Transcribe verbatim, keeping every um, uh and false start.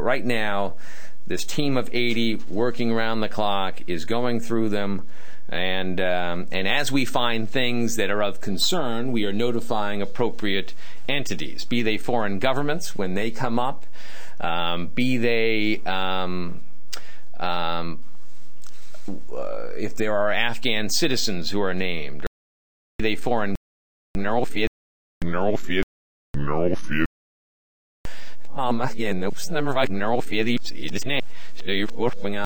right now, this team of eighty working around the clock is going through them, and um, and as we find things that are of concern, we are notifying appropriate entities, be they foreign governments when they come up, um, be they um, um, uh, if there are Afghan citizens who are named, or be they foreign neurofield, neurofield, neurofield. Um, again, those number of neurofield is name. So you're working on